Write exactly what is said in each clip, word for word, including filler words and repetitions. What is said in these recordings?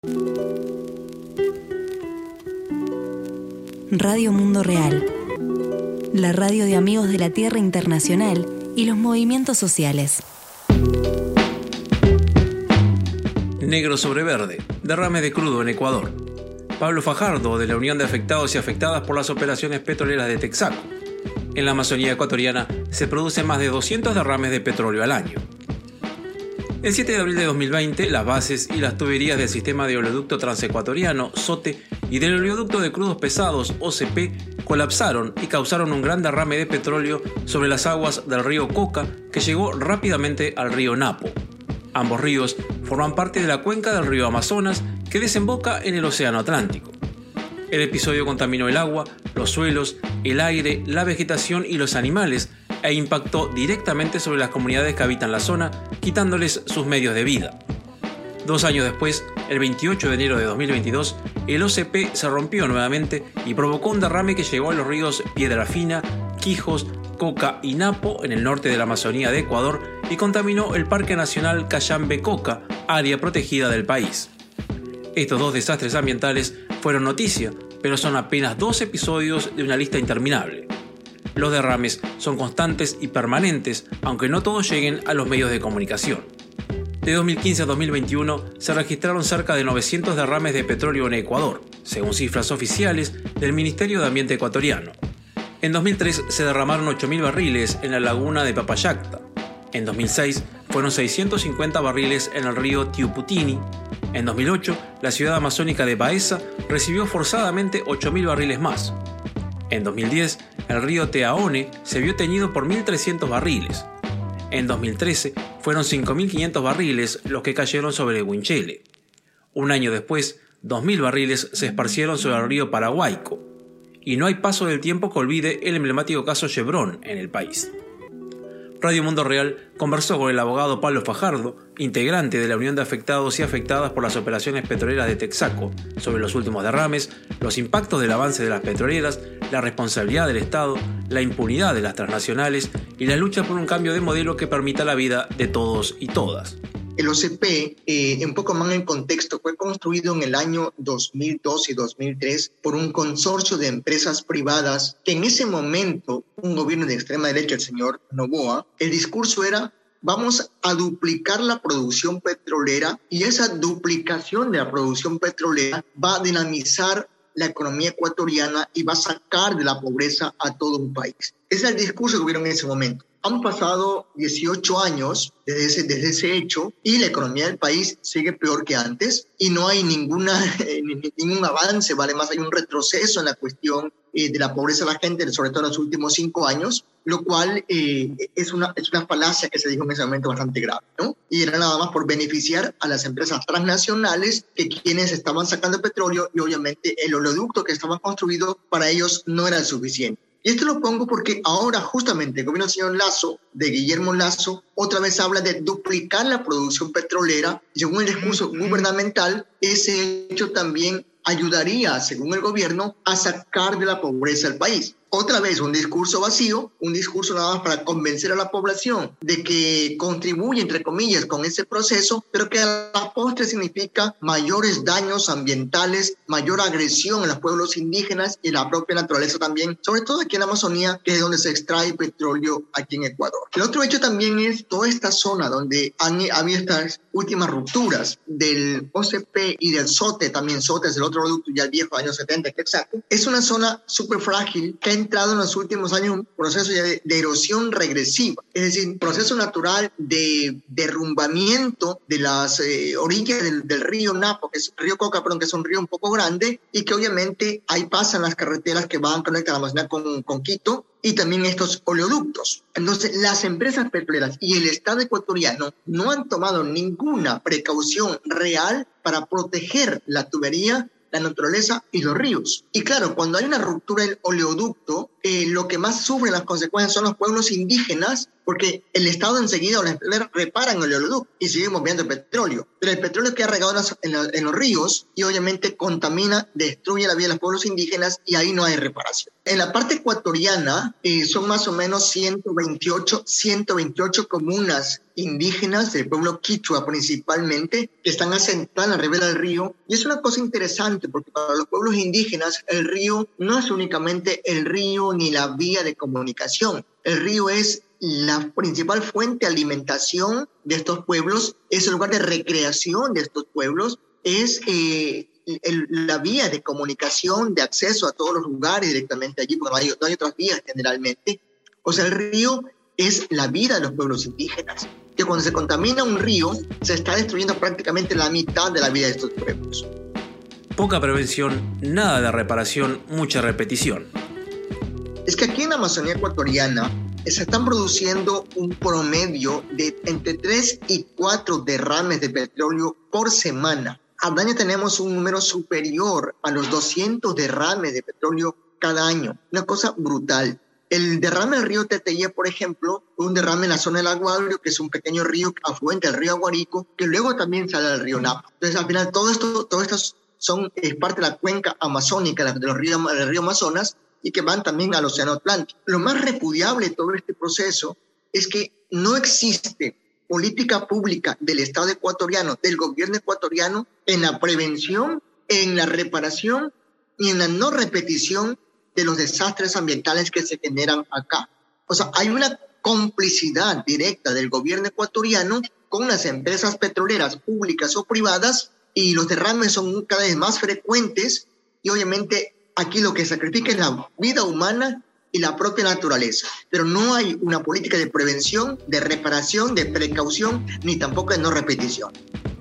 Radio Mundo Real, la radio de Amigos de la Tierra Internacional y los movimientos sociales. Negro sobre verde, derrame de crudo en Ecuador. Pablo Fajardo, de la Unión de Afectados y Afectadas por las Operaciones Petroleras de Texaco. En la Amazonía ecuatoriana se producen más de doscientos derrames de petróleo al año. El siete de abril de dos mil veinte, las bases y las tuberías del Sistema de Oleoducto Transecuatoriano, SOTE, y del Oleoducto de Crudos Pesados, O C P, colapsaron y causaron un gran derrame de petróleo sobre las aguas del río Coca, que llegó rápidamente al río Napo. Ambos ríos forman parte de la cuenca del río Amazonas, que desemboca en el Océano Atlántico. El episodio contaminó el agua, los suelos, el aire, la vegetación y los animales, e impactó directamente sobre las comunidades que habitan la zona, quitándoles sus medios de vida. Dos años después, el veintiocho de enero de dos mil veintidós, el O C P se rompió nuevamente y provocó un derrame que llegó a los ríos Piedra Fina, Quijos, Coca y Napo en el norte de la Amazonía de Ecuador y contaminó el Parque Nacional Cayambe-Coca, área protegida del país. Estos dos desastres ambientales fueron noticia, pero son apenas dos episodios de una lista interminable. Los derrames son constantes y permanentes, aunque no todos lleguen a los medios de comunicación. De dos mil quince a dos mil veintiuno se registraron cerca de novecientos derrames de petróleo en Ecuador, según cifras oficiales del Ministerio de Ambiente ecuatoriano. En dos mil tres se derramaron ocho mil barriles en la laguna de Papayacta. En dos mil seis fueron seiscientos cincuenta barriles en el río Tiuputini. En dos mil ocho, la ciudad amazónica de Baeza recibió forzadamente ocho mil barriles más. En dos mil diez, el río Teaone se vio teñido por mil trescientos barriles. En dos mil trece, fueron cinco mil quinientos barriles los que cayeron sobre el Huinchele. Un año después, dos mil barriles se esparcieron sobre el río Paraguayco. Y no hay paso del tiempo que olvide el emblemático caso Chevron en el país. Radio Mundo Real conversó con el abogado Pablo Fajardo, integrante de la Unión de Afectados y Afectadas por las Operaciones Petroleras de Texaco, sobre los últimos derrames, los impactos del avance de las petroleras, la responsabilidad del Estado, la impunidad de las transnacionales y la lucha por un cambio de modelo que permita la vida de todos y todas. El O C P, eh, un poco más en contexto, fue construido en el año dos mil dos y dos mil tres por un consorcio de empresas privadas que en ese momento, un gobierno de extrema derecha, el señor Noboa, el discurso era: vamos a duplicar la producción petrolera y esa duplicación de la producción petrolera va a dinamizar la economía ecuatoriana y va a sacar de la pobreza a todo un país. Ese es el discurso que hubieron en ese momento. Han pasado dieciocho años desde ese, desde ese hecho y la economía del país sigue peor que antes y no hay ninguna, eh, ningún avance, ¿vale? Más hay un retroceso en la cuestión eh, de la pobreza de la gente, sobre todo en los últimos cinco años, lo cual eh, es, una, es una falacia que se dijo en ese momento bastante grave, ¿no? Y era nada más por beneficiar a las empresas transnacionales que quienes estaban sacando petróleo y obviamente el oleoducto que estaba construido para ellos no era suficiente. Y esto lo pongo porque ahora justamente el gobierno del señor Lasso, de Guillermo Lasso, otra vez habla de duplicar la producción petrolera. Según el discurso gubernamental, ese hecho también ayudaría, según el gobierno, a sacar de la pobreza al país. Otra vez un discurso vacío, un discurso nada más para convencer a la población de que contribuye, entre comillas, con ese proceso, pero que a la postre significa mayores daños ambientales, mayor agresión a los pueblos indígenas y la propia naturaleza también, sobre todo aquí en la Amazonía, que es donde se extrae petróleo aquí en Ecuador. El otro hecho también es toda esta zona donde han habido estas últimas rupturas del O C P y del SOTE, también SOTE es el otro producto ya el viejo, años setenta, exacto. Es una zona súper frágil que ha entrado en los últimos años un proceso de, de erosión regresiva, es decir, un proceso natural de derrumbamiento de las eh, orillas del, del río Napo, que es el río Coca, perdón, que es un río un poco grande y que obviamente ahí pasan las carreteras que van a conectar la Amazonía con, con Quito y también estos oleoductos. Entonces, las empresas petroleras y el Estado ecuatoriano no han tomado ninguna precaución real para proteger la tubería, la naturaleza y los ríos. Y claro, cuando hay una ruptura del oleoducto, eh, lo que más sufren las consecuencias son los pueblos indígenas porque el Estado enseguida o las petroleras reparan el oleoducto y siguen bombeando el petróleo. Pero el petróleo queda regado en los, en, los, en los ríos y obviamente contamina, destruye la vida de los pueblos indígenas y ahí no hay reparación. En la parte ecuatoriana eh, son más o menos ciento veintiocho comunas indígenas del pueblo quichua principalmente, que están asentadas en la ribera del río. Y es una cosa interesante porque para los pueblos indígenas el río no es únicamente el río ni la vía de comunicación. El río es la principal fuente de alimentación de estos pueblos, es el lugar de recreación de estos pueblos, es eh, el, la vía de comunicación, de acceso a todos los lugares directamente allí, porque no hay, no hay otras vías generalmente. O sea, el río es la vida de los pueblos indígenas. Que cuando se contamina un río, se está destruyendo prácticamente la mitad de la vida de estos pueblos. Poca prevención, nada de reparación, mucha repetición. Es que aquí en la Amazonía ecuatoriana se están produciendo un promedio de entre tres y cuatro derrames de petróleo por semana. Al año tenemos un número superior a los doscientos derrames de petróleo cada año. Una cosa brutal. El derrame del río Teteye, por ejemplo, fue un derrame en la zona del Aguario, que es un pequeño río afluente del río Aguarico, que luego también sale del río Napa. Entonces, al final, todo esto, todo esto son, es parte de la cuenca amazónica de los ríos, del río Amazonas, y que van también al Océano Atlántico. Lo más repudiable de todo este proceso es que no existe política pública del Estado ecuatoriano, del gobierno ecuatoriano, en la prevención, en la reparación y en la no repetición de los desastres ambientales que se generan acá. O sea, hay una complicidad directa del gobierno ecuatoriano con las empresas petroleras públicas o privadas y los derrames son cada vez más frecuentes y obviamente aquí lo que sacrifica es la vida humana y la propia naturaleza. Pero no hay una política de prevención, de reparación, de precaución, ni tampoco de no repetición.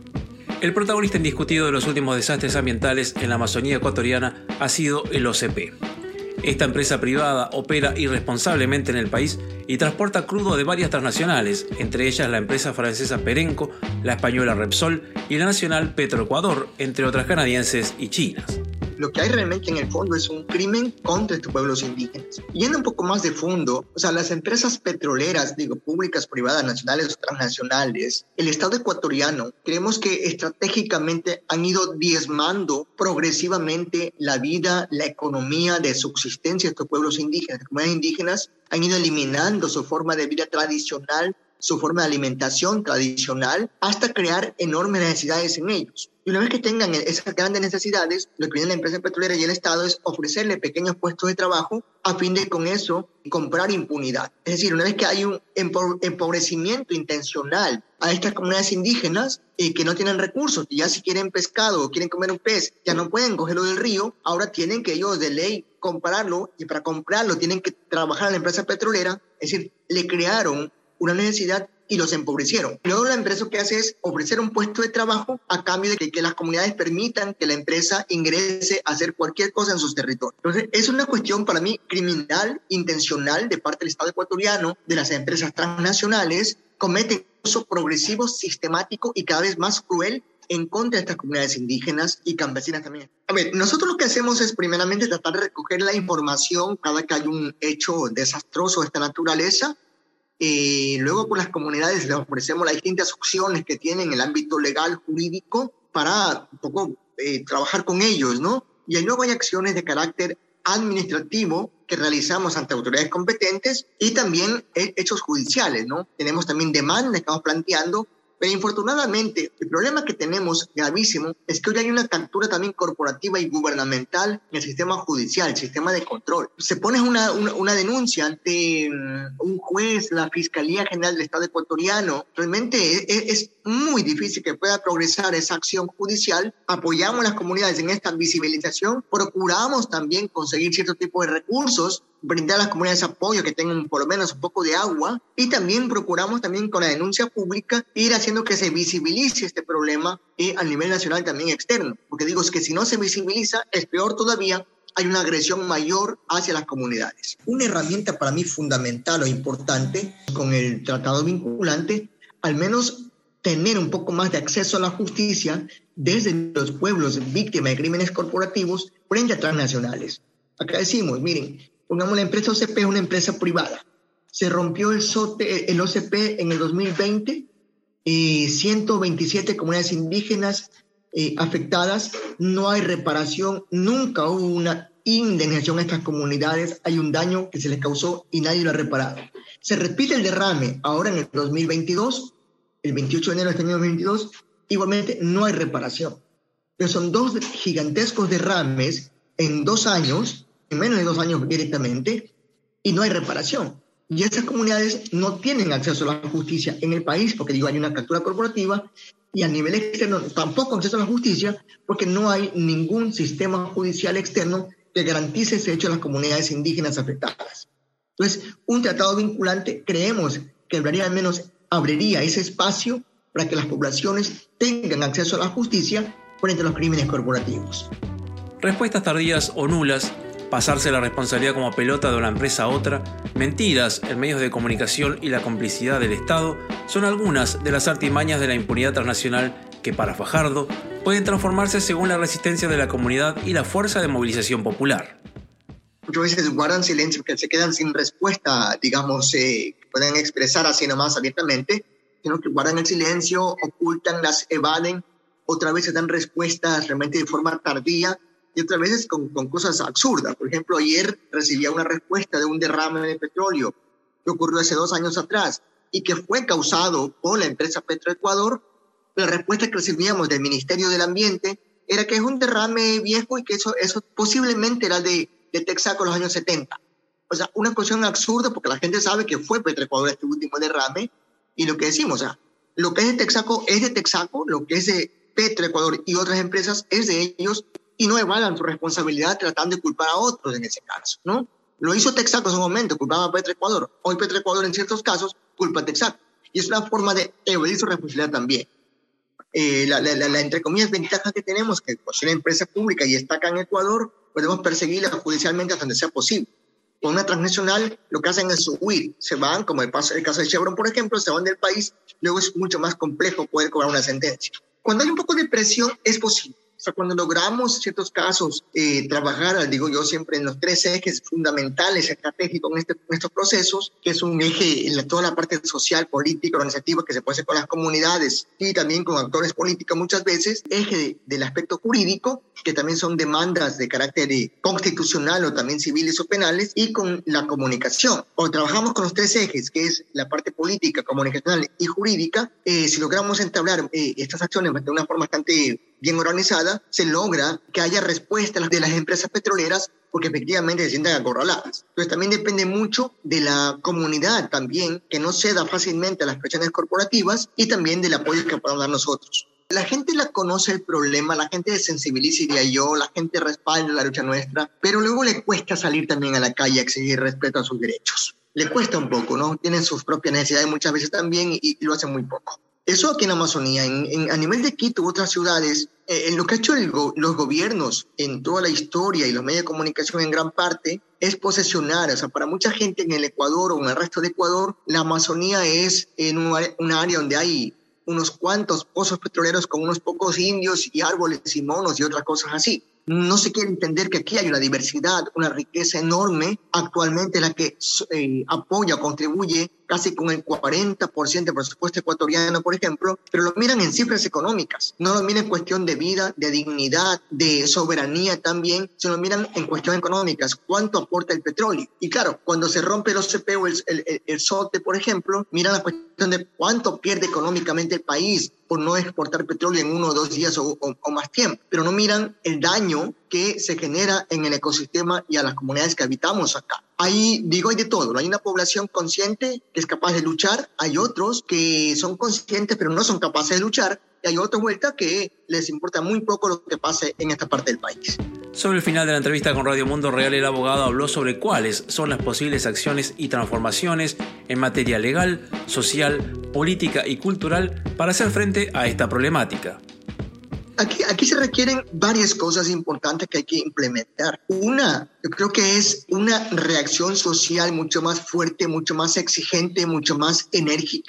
El protagonista indiscutido de los últimos desastres ambientales en la Amazonía ecuatoriana ha sido el O C P. Esta empresa privada opera irresponsablemente en el país y transporta crudo de varias transnacionales, entre ellas la empresa francesa Perenco, la española Repsol y la nacional Petroecuador, entre otras canadienses y chinas. Lo que hay realmente en el fondo es un crimen contra estos pueblos indígenas. Yendo un poco más de fondo, o sea, las empresas petroleras, digo, públicas, privadas, nacionales o transnacionales, el Estado ecuatoriano, creemos que estratégicamente han ido diezmando progresivamente la vida, la economía de subsistencia de estos pueblos indígenas. Las comunidades indígenas han ido eliminando su forma de vida tradicional, su forma de alimentación tradicional, hasta crear enormes necesidades en ellos. Y una vez que tengan esas grandes necesidades, lo que viene la empresa petrolera y el Estado es ofrecerle pequeños puestos de trabajo a fin de con eso comprar impunidad. Es decir, una vez que hay un empobrecimiento intencional a estas comunidades indígenas eh, que no tienen recursos, que ya si quieren pescado o quieren comer un pez, ya no pueden cogerlo del río, ahora tienen que ellos de ley comprarlo y para comprarlo tienen que trabajar en la empresa petrolera, es decir, le crearon una necesidad y los empobrecieron. Luego la empresa que hace es ofrecer un puesto de trabajo a cambio de que, que las comunidades permitan que la empresa ingrese a hacer cualquier cosa en sus territorios. Entonces, es una cuestión para mí criminal, intencional de parte del Estado ecuatoriano, de las empresas transnacionales, cometen uso progresivo, sistemático y cada vez más cruel en contra de estas comunidades indígenas y campesinas también. A ver, nosotros lo que hacemos es primeramente tratar de recoger la información cada que hay un hecho desastroso de esta naturaleza. Y luego por las comunidades les ofrecemos las distintas opciones que tienen en el ámbito legal, jurídico, para un poco eh, trabajar con ellos, ¿no? Y luego hay acciones de carácter administrativo que realizamos ante autoridades competentes y también hechos judiciales, ¿no? Tenemos también demandas que estamos planteando, pero infortunadamente el problema que tenemos gravísimo es que hoy hay una captura también corporativa y gubernamental en el sistema judicial, el sistema de control. Se pone una, una, una denuncia ante un juez, la Fiscalía General del Estado ecuatoriano. Realmente es, es muy difícil que pueda progresar esa acción judicial. Apoyamos a las comunidades en esta visibilización, procuramos también conseguir cierto tipo de recursos, brindar a las comunidades apoyo que tengan por lo menos un poco de agua y también procuramos también con la denuncia pública ir haciendo que se visibilice este problema eh, a nivel nacional también externo, porque digo es que si no se visibiliza es peor todavía, hay una agresión mayor hacia las comunidades. Una herramienta para mí fundamental o importante con el tratado vinculante, al menos tener un poco más de acceso a la justicia desde los pueblos víctimas de crímenes corporativos frente a transnacionales. Acá decimos, miren, pongamos la empresa O C P es una empresa privada. se rompió el, SOTE, el O C P en el dos mil veinte, eh, ciento veintisiete comunidades indígenas eh, afectadas, no hay reparación, nunca hubo una indemnización a estas comunidades, hay un daño que se les causó y nadie lo ha reparado. Se repite el derrame ahora en el dos mil veintidós, el veintiocho de enero de este año dos mil veintidós, igualmente no hay reparación. Pero son dos gigantescos derrames en dos años, en menos de dos años directamente, y no hay reparación. Y esas comunidades no tienen acceso a la justicia en el país, porque digo, hay una captura corporativa, y a nivel externo tampoco acceso a la justicia, porque no hay ningún sistema judicial externo que garantice ese hecho a las comunidades indígenas afectadas. Entonces, un tratado vinculante, creemos que al menos abriría ese espacio para que las poblaciones tengan acceso a la justicia frente a los crímenes corporativos. Respuestas tardías o nulas, pasarse la responsabilidad como pelota de una empresa a otra, mentiras en medios de comunicación y la complicidad del Estado son algunas de las artimañas de la impunidad transnacional que, para Fajardo, pueden transformarse según la resistencia de la comunidad y la fuerza de movilización popular. Muchas veces guardan silencio, que se quedan sin respuesta, digamos, eh, que pueden expresar así nomás abiertamente, sino que guardan el silencio, ocultan, las evaden, otra vez se dan respuestas realmente de forma tardía y otras veces con, con cosas absurdas. Por ejemplo, ayer recibía una respuesta de un derrame de petróleo que ocurrió hace dos años atrás y que fue causado por la empresa Petroecuador. La respuesta que recibíamos del Ministerio del Ambiente era que es un derrame viejo y que eso, eso posiblemente era de, de Texaco en los años setenta. O sea, una cuestión absurda porque la gente sabe que fue Petroecuador este último derrame y lo que decimos, o sea, lo que es de Texaco es de Texaco, lo que es de Petroecuador y otras empresas es de ellos y no evadan su responsabilidad tratando de culpar a otros en ese caso, ¿no? Lo hizo Texaco en su momento, culpaba a Petroecuador. Hoy Petroecuador en ciertos casos culpa a Texaco. Y es una forma de evadir su responsabilidad también. Eh, la, la, la, la, entre comillas, ventaja que tenemos, que pues, una empresa pública y está acá en Ecuador, podemos perseguirla judicialmente hasta donde sea posible. Con una transnacional, lo que hacen es huir. Se van, como el, paso, el caso de Chevron, por ejemplo, se van del país, luego es mucho más complejo poder cobrar una sentencia. Cuando hay un poco de presión, es posible. O sea, cuando logramos en ciertos casos eh, trabajar, digo yo siempre, en los tres ejes fundamentales estratégicos en, este, en estos procesos, que es un eje en la, toda la parte social, política, organizativa que se puede hacer con las comunidades y también con actores políticos muchas veces, eje de, del aspecto jurídico, que también son demandas de carácter de constitucional o también civiles o penales, y con la comunicación. Cuando trabajamos con los tres ejes, que es la parte política, comunicacional y jurídica, eh, si logramos entablar eh, estas acciones de una forma bastante bien organizada, se logra que haya respuesta de las empresas petroleras porque efectivamente se sientan acorraladas. Entonces también depende mucho de la comunidad también, que no ceda fácilmente a las presiones corporativas y también del apoyo que podamos dar nosotros. La gente la conoce el problema, la gente se sensibiliza, diría yo, la gente respalda la lucha nuestra, pero luego le cuesta salir también a la calle a exigir respeto a sus derechos. Le cuesta un poco, ¿no? Tienen sus propias necesidades muchas veces también y, y lo hacen muy poco. Eso aquí en Amazonía, en, en, a nivel de Quito u otras ciudades, eh, en lo que ha hecho el go, los gobiernos en toda la historia y los medios de comunicación en gran parte, es posesionar. O sea, para mucha gente en el Ecuador o en el resto de Ecuador, la Amazonía es en un, un área donde hay unos cuantos pozos petroleros con unos pocos indios y árboles y monos y otras cosas así. No se quiere entender que aquí hay una diversidad, una riqueza enorme, actualmente la que eh, apoya o contribuye casi con el cuarenta por ciento del presupuesto ecuatoriano, por ejemplo, pero lo miran en cifras económicas, no lo miran en cuestión de vida, de dignidad, de soberanía también, se lo miran en cuestiones económicas, cuánto aporta el petróleo. Y claro, cuando se rompe el O C P o el, el, el SOTE, por ejemplo, miran la cuestión de cuánto pierde económicamente el país por no exportar petróleo en uno o dos días o, o, o más tiempo, pero no miran el daño que se genera en el ecosistema y a las comunidades que habitamos acá. Ahí, digo, hay de todo, ¿no? Hay una población consciente que es capaz de luchar, hay otros que son conscientes pero no son capaces de luchar, y hay otros vueltas que les importa muy poco lo que pase en esta parte del país. Sobre el final de la entrevista con Radio Mundo Real, el abogado habló sobre cuáles son las posibles acciones y transformaciones en materia legal, social, política y cultural para hacer frente a esta problemática. Aquí, aquí se requieren varias cosas importantes que hay que implementar. Una, yo creo que es una reacción social mucho más fuerte, mucho más exigente, mucho más enérgica,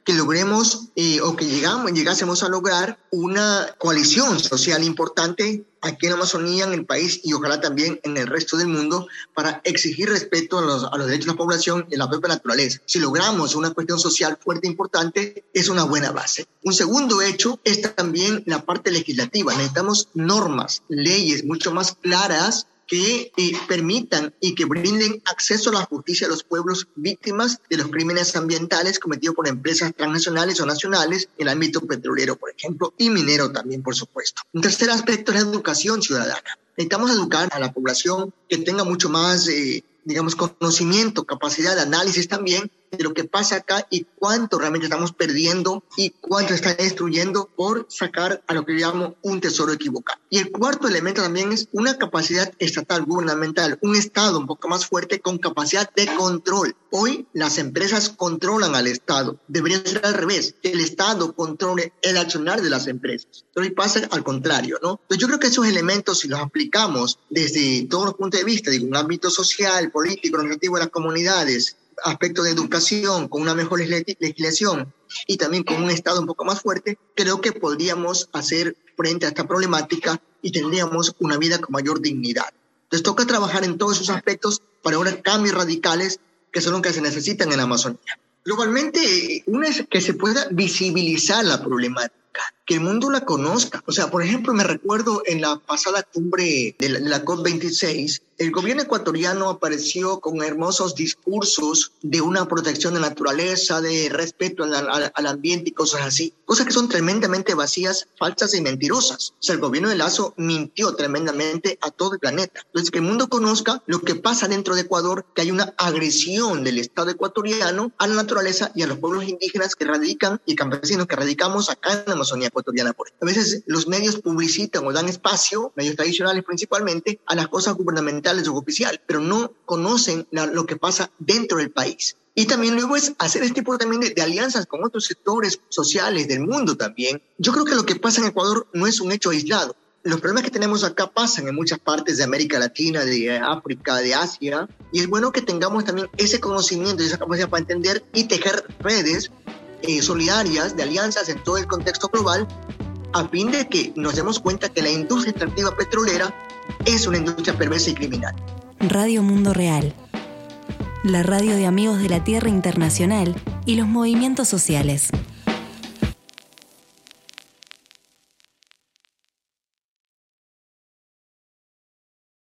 que logremos eh, o que llegamos, llegásemos a lograr una coalición social importante aquí en la Amazonía, en el país y ojalá también en el resto del mundo para exigir respeto a los, a los derechos de la población y a la propia naturaleza. Si logramos una cuestión social fuerte e importante, es una buena base. Un segundo hecho es también la parte legislativa. Necesitamos normas, leyes mucho más claras que eh, permitan y que brinden acceso a la justicia a los pueblos víctimas de los crímenes ambientales cometidos por empresas transnacionales o nacionales en el ámbito petrolero, por ejemplo, y minero también, por supuesto. Un tercer aspecto es la educación ciudadana. Necesitamos educar a la población que tenga mucho más, eh, digamos, conocimiento, capacidad de análisis también de lo que pasa acá y cuánto realmente estamos perdiendo y cuánto está destruyendo por sacar a lo que llamo un tesoro equivocado. Y el cuarto elemento también es una capacidad estatal, gubernamental, un Estado un poco más fuerte con capacidad de control. Hoy las empresas controlan al Estado. Debería ser al revés, que el Estado controle el accionar de las empresas. Pero hoy pasa al contrario, ¿no? Entonces yo creo que esos elementos, si los aplicamos desde todos los puntos de vista, digo, un ámbito social, político, organizativo de las comunidades, aspectos de educación, con una mejor legislación y también con un Estado un poco más fuerte, creo que podríamos hacer frente a esta problemática y tendríamos una vida con mayor dignidad. Entonces toca trabajar en todos esos aspectos para lograr cambios radicales que son los que se necesitan en la Amazonía. Globalmente, una es que se pueda visibilizar la problemática, que el mundo la conozca. O sea, por ejemplo, me recuerdo en la pasada cumbre de la, de la COP veintiséis, el gobierno ecuatoriano apareció con hermosos discursos de una protección de la naturaleza, de respeto al, al, al ambiente y cosas así. Cosas que son tremendamente vacías, falsas y mentirosas. O sea, el gobierno de Lazo mintió tremendamente a todo el planeta. Entonces, que el mundo conozca lo que pasa dentro de Ecuador, que hay una agresión del Estado ecuatoriano a la naturaleza y a los pueblos indígenas que radican y campesinos que radicamos acá en la Amazonía ecuatoriana. Por a veces los medios publicitan o dan espacio, medios tradicionales principalmente, a las cosas gubernamentales o oficiales, pero no conocen la, lo que pasa dentro del país. Y también luego es hacer este tipo también de, de alianzas con otros sectores sociales del mundo también. Yo creo que lo que pasa en Ecuador no es un hecho aislado. Los problemas que tenemos acá pasan en muchas partes de América Latina, de África, de Asia, y es bueno que tengamos también ese conocimiento y esa capacidad para entender y tejer redes eh, solidarias de alianzas en todo el contexto global a fin de que nos demos cuenta que la industria extractiva petrolera es una industria perversa y criminal. Radio Mundo Real, la radio de Amigos de la Tierra Internacional y los movimientos sociales.